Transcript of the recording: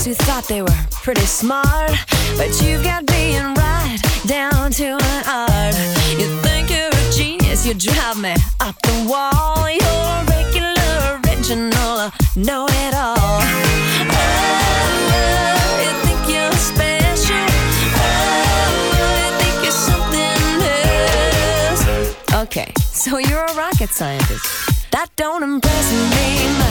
who thought they were pretty smart, but you've got being right down to an art. You think you're a genius, you drive me up the wall. You're a regular, original, know-it-all. Oh, you think you're special. Oh, you think you're something else. Okay, so you're a rocket scientist. That don't impress me much.